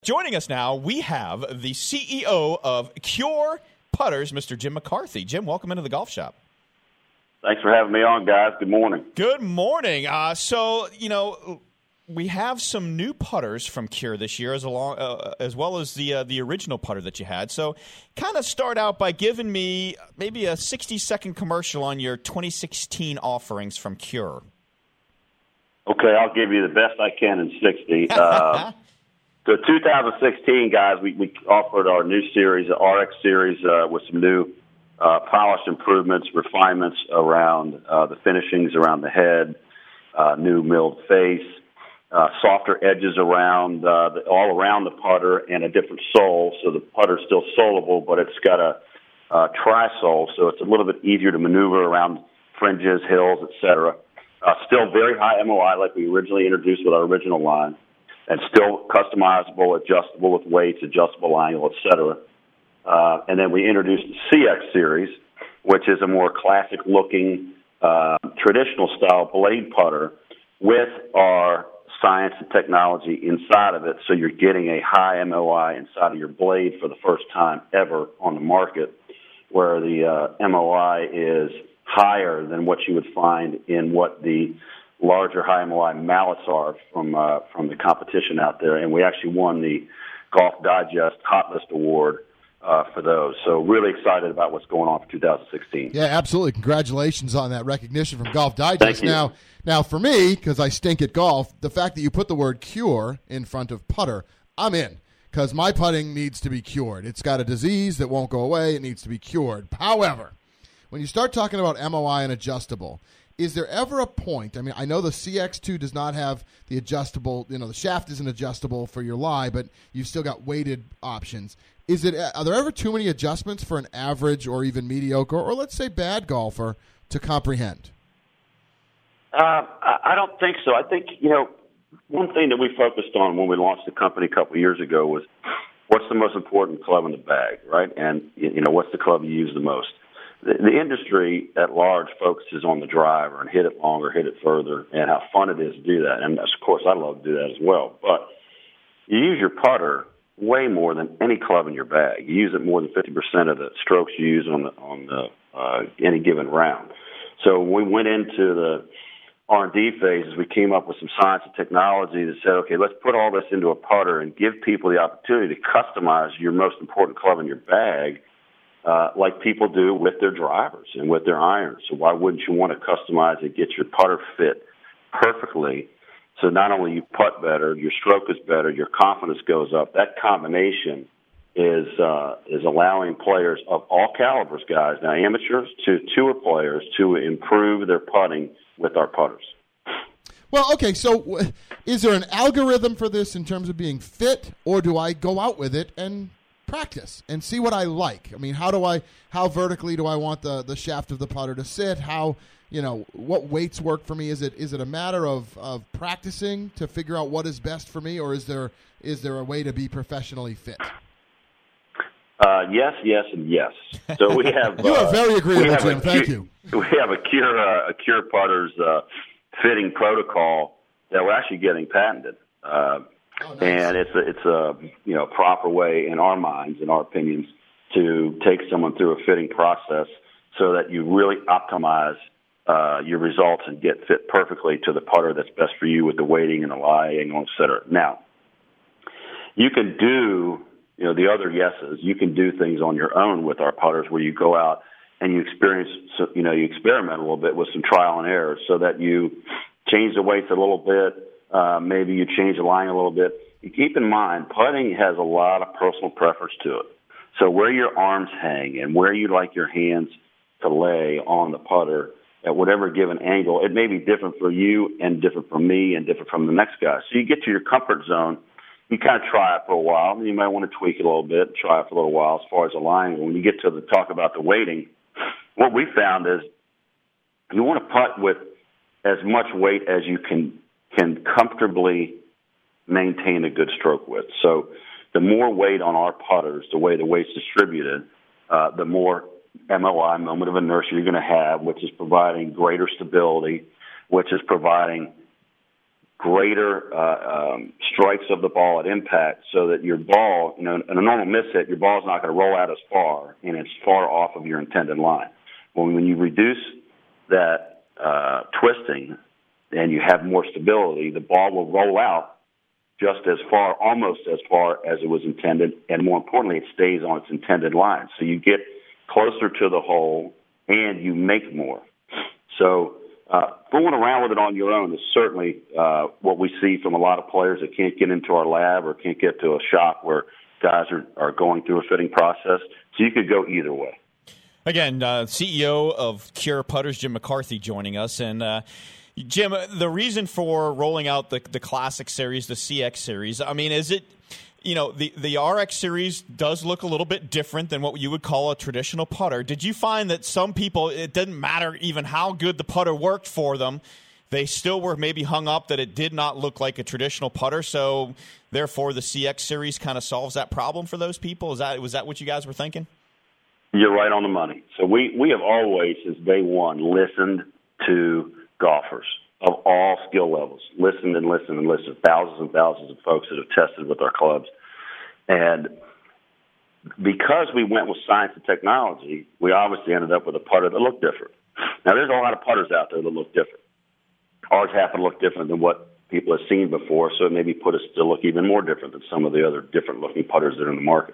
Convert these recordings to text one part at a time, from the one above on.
Joining us now, we have the CEO of Cure Putters, Mr. Jim McCarthy. Jim, welcome into the Golf Shop. Thanks for having me on, guys. Good morning. Good morning. We have some new putters from Cure this year, as well as the original putter that you had. So kind of start out by giving me maybe a 60-second commercial on your 2016 offerings from Cure. Okay, I'll give you the best I can in 60. So 2016, guys, we offered our new series, the RX series, with some new polish improvements, refinements around the finishings around the head, new milled face, softer edges around all around the putter, and a different sole. So the putter's still soleable, but it's got a tri-sole, so it's a little bit easier to maneuver around fringes, hills, etc. Still very high MOI, like we originally introduced with our original line, and still customizable, adjustable with weights, adjustable angle, etc. And then we introduced the CX series, which is a more classic-looking, traditional-style blade putter with our science and technology inside of it, so you're getting a high MOI inside of your blade for the first time ever on the market, where the MOI is higher than what you would find in what the larger high MOI mallets are from the competition out there. And we actually won the Golf Digest Hot List Award for those. So really excited about what's going on for 2016. Yeah, absolutely. Congratulations on that recognition from Golf Digest. Thank you. Now for me, because I stink at golf, the fact that you put the word cure in front of putter, I'm in, because my putting needs to be cured. It's got a disease that won't go away. It needs to be cured. However, when you start talking about MOI and adjustable, is there ever a point? I mean, I know the CX2 does not have the adjustable, the shaft isn't adjustable for your lie, but you've still got weighted options. Are there ever too many adjustments for an average or even mediocre or let's say bad golfer to comprehend? I don't think so. I think, one thing that we focused on when we launched the company a couple of years ago was what's the most important club in the bag, right? And, what's the club you use the most? The industry at large focuses on the driver and hit it longer, hit it further, and how fun it is to do that. And, of course, I love to do that as well. But you use your putter way more than any club in your bag. You use it more than 50% of the strokes you use on any given round. So when we went into the R&D phases, we came up with some science and technology that said, okay, let's put all this into a putter and give people the opportunity to customize your most important club in your bag like people do with their drivers and with their irons. So why wouldn't you want to customize it, get your putter fit perfectly, so not only you putt better, your stroke is better, your confidence goes up. That combination is allowing players of all calibers, guys, now amateurs to tour players, to improve their putting with our putters. Well, okay, so is there an algorithm for this in terms of being fit, or do I go out with it and practice and see what I like? I mean, how vertically do I want the shaft of the putter to sit? What weights work for me? Is it a matter of practicing to figure out what is best for me, or is there a way to be professionally fit? Yes, and yes. So we have. You are very agreeable, Jim. Thank you. We have a Cure Putters fitting protocol that we're actually getting patented, nice. And it's a proper way in our minds, in our opinions, to take someone through a fitting process so that you really optimize your results and get fit perfectly to the putter that's best for you with the weighting and the lie angle, et cetera. Now, you can do. The other yeses, you can do things on your own with our putters where you go out and you you experiment a little bit with some trial and error so that you change the weights a little bit, maybe you change the line a little bit. You keep in mind, putting has a lot of personal preference to it. So where your arms hang and where you like your hands to lay on the putter at whatever given angle, it may be different for you and different for me and different from the next guy. So you get to your comfort zone. You kind of try it for a while, and you might want to tweak it a little bit, try it for a little while as far as the line. When you get to the talk about the weighting, what we found is you want to putt with as much weight as you can comfortably maintain a good stroke width. So the more weight on our putters, the way the weight's distributed, the more MOI, moment of inertia, you're going to have, which is providing greater stability, which is providing greater strikes of the ball at impact, so that your ball, in a normal miss hit, your ball's not going to roll out as far, and it's far off of your intended line. Well, when you reduce that twisting and you have more stability, the ball will roll out just as far, almost as far as it was intended, and more importantly, it stays on its intended line. So you get closer to the hole and you make more. So fooling around with it on your own is certainly what we see from a lot of players that can't get into our lab or can't get to a shop where guys are going through a fitting process. So you could go either way. Again, CEO of Cure Putters, Jim McCarthy, joining us. And Jim, the reason for rolling out the Classic Series, the CX Series, I mean, is it, the RX Series does look a little bit different than what you would call a traditional putter. Did you find that some people, it didn't matter even how good the putter worked for them, they still were maybe hung up that it did not look like a traditional putter, so therefore the CX Series kind of solves that problem for those people? Was that what you guys were thinking? You're right on the money. So we have always, since day one, listened to golfers of all skill levels. Listened and listened and listened. Thousands and thousands of folks that have tested with our clubs. And because we went with science and technology, we obviously ended up with a putter that looked different. Now, there's a lot of putters out there that look different. Ours happen to look different than what people have seen before, so it maybe put us to look even more different than some of the other different-looking putters that are in the market.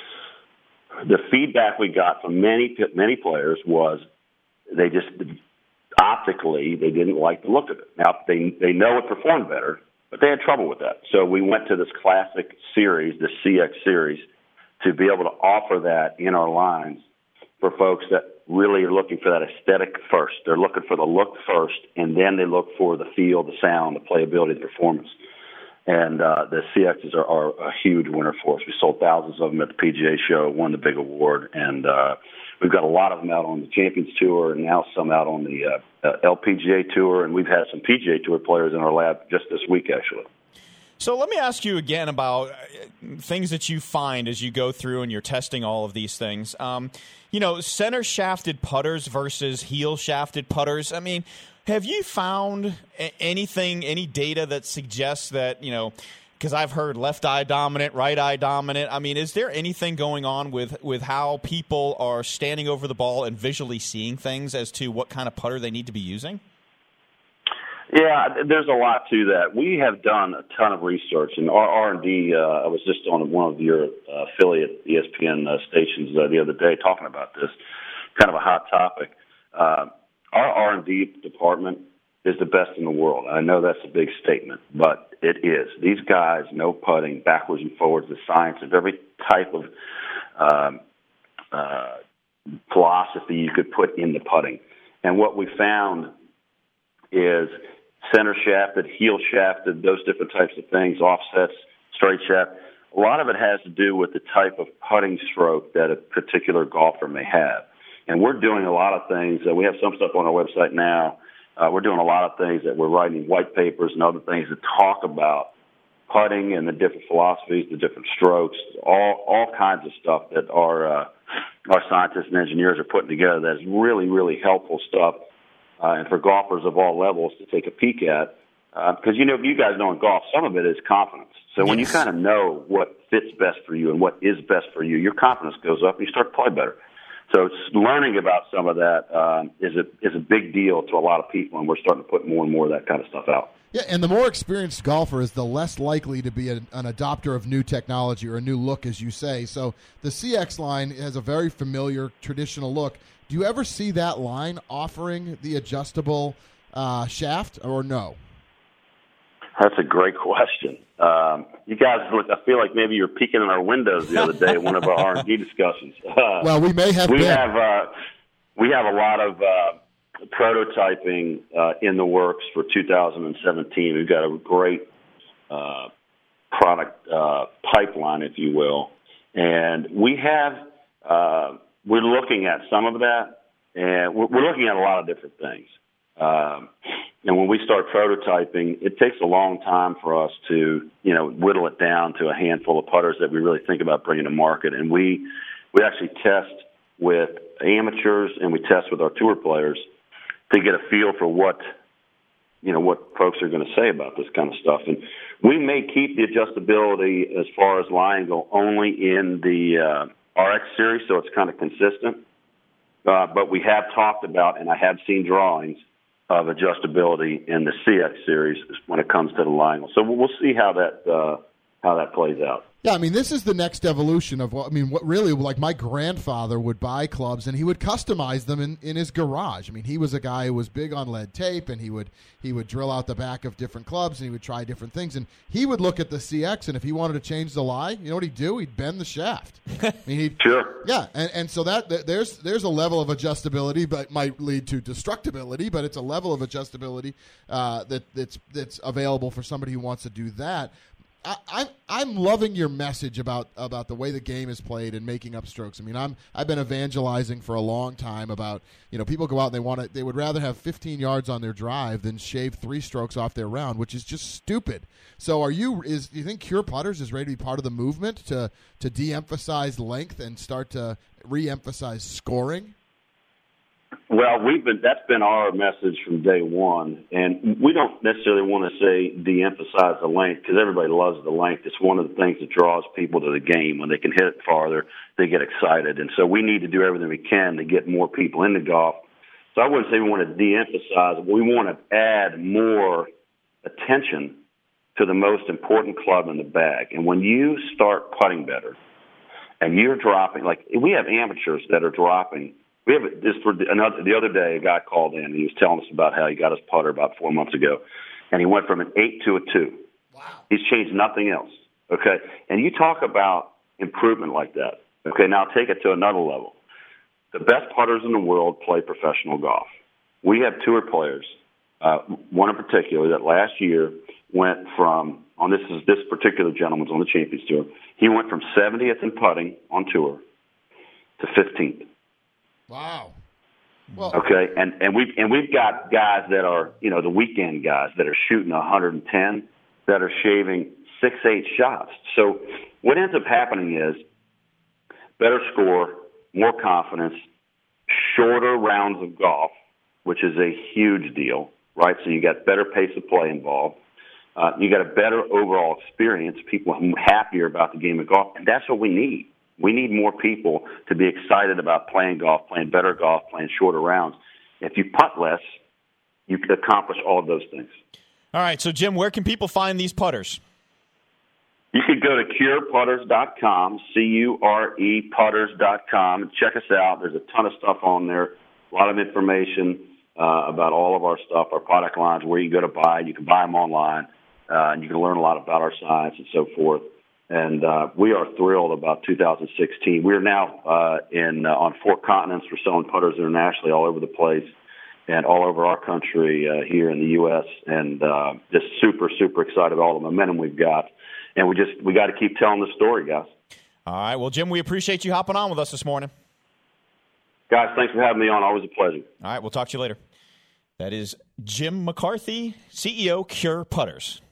The feedback we got from many players was they just optically they didn't like the look of it. Now they know it performed better, but they had trouble with that. So we went to this Classic Series, the CX Series, to be able to offer that in our lines for folks that really are looking for that aesthetic first. They're looking for the look first, and then they look for the feel, the sound, the playability, the performance. And the CXs are a huge winner for us. We sold thousands of them at the PGA Show, won the big award, and we've got a lot of them out on the Champions Tour and now some out on the LPGA Tour, and we've had some PGA Tour players in our lab just this week, actually. So let me ask you again about things that you find as you go through and you're testing all of these things. Center shafted putters versus heel shafted putters. I mean, have you found any data that suggests that, because I've heard left eye dominant, right eye dominant. I mean, is there anything going on with how people are standing over the ball and visually seeing things as to what kind of putter they need to be using? Yeah, there's a lot to that. We have done a ton of research, and our R&D, I was just on one of your affiliate ESPN stations the other day talking about this, kind of a hot topic. Our R&D department is the best in the world. I know that's a big statement, but it is. These guys know putting backwards and forwards, the science of every type of philosophy you could put into putting. And what we found is center shafted, heel shafted, those different types of things, offsets, straight shaft. A lot of it has to do with the type of putting stroke that a particular golfer may have. And we're doing a lot of things. We have some stuff on our website now. We're doing a lot of things that we're writing white papers and other things that talk about putting and the different philosophies, the different strokes, all kinds of stuff that our scientists and engineers are putting together that's really, really helpful stuff. And for golfers of all levels to take a peek at. Because, you guys know in golf, some of it is confidence. So when you kind of know what fits best for you and what is best for you, your confidence goes up and you start to play better. So it's learning about some of that is a big deal to a lot of people, and we're starting to put more and more of that kind of stuff out. Yeah, and the more experienced golfer is the less likely to be an adopter of new technology or a new look, as you say. So the CX line has a very familiar, traditional look. Do you ever see that line offering the adjustable shaft or no? That's a great question. You guys, look, I feel like maybe you're peeking in our windows the other day at one of our R&D discussions. Well, we may have. We have a lot of prototyping in the works for 2017. We've got a great product pipeline, if you will, and we have. We're looking at some of that, and we're looking at a lot of different things. And when we start prototyping, it takes a long time for us to, whittle it down to a handful of putters that we really think about bringing to market. And we actually test with amateurs and we test with our tour players to get a feel for what what folks are going to say about this kind of stuff. And we may keep the adjustability as far as lie angle only in the RX series, so it's kind of consistent. But we have talked about, and I have seen drawings of adjustability in the CX series when it comes to the lie angle. So we'll see how that plays out. Yeah, I mean, this is the next evolution of what really, like, my grandfather would buy clubs and he would customize them in his garage. I mean, he was a guy who was big on lead tape, and he would drill out the back of different clubs, and he would try different things. And he would look at the CX, and if he wanted to change the lie, you know what he'd do? He'd bend the shaft. I mean, sure. Yeah, and so there's a level of adjustability, but might lead to destructibility, but it's a level of adjustability that's available for somebody who wants to do that. I'm loving your message about the way the game is played and making up strokes. I mean, I've been evangelizing for a long time about, people go out and they would rather have 15 yards on their drive than shave 3 strokes off their round, which is just stupid. So do you think Cure Putters is ready to be part of the movement to de-emphasize length and start to re-emphasize scoring? Well, that's been our message from day one, and we don't necessarily want to say de-emphasize the length because everybody loves the length. It's one of the things that draws people to the game. When they can hit it farther, they get excited, and so we need to do everything we can to get more people into golf. So I wouldn't say we want to de-emphasize it. We want to add more attention to the most important club in the bag. And when you start putting better and you're dropping, like we have amateurs that are dropping. We have this the other day. A guy called in and he was telling us about how he got his putter about 4 months ago, and he went from an 8 to a 2. Wow! He's changed nothing else. Okay, and you talk about improvement like that. Okay, now take it to another level. The best putters in the world play professional golf. We have tour players, one in particular that last year went from this particular gentleman's on the Champions Tour. He went from 70th in putting on tour to 15th. Wow. Well, okay, and we've got guys that are the weekend guys that are shooting 110 that are shaving 6-8 shots. So what ends up happening is better score, more confidence, shorter rounds of golf, which is a huge deal, right? So you got better pace of play involved. You got a better overall experience. People are happier about the game of golf, and that's what we need. We need more people to be excited about playing golf, playing better golf, playing shorter rounds. If you putt less, you can accomplish all of those things. All right, so Jim, where can people find these putters? You can go to cureputters.com, C-U-R-E putters.com, and check us out. There's a ton of stuff on there, a lot of information about all of our stuff, our product lines, where you go to buy. You can buy them online, and you can learn a lot about our science and so forth. And we are thrilled about 2016. We're now on 4 continents. We're selling putters internationally all over the place and all over our country here in the U.S. And just super, super excited about all the momentum we've got. And we got to keep telling the story, guys. All right. Well, Jim, we appreciate you hopping on with us this morning. Guys, thanks for having me on. Always a pleasure. All right. We'll talk to you later. That is Jim McCarthy, CEO, Cure Putters.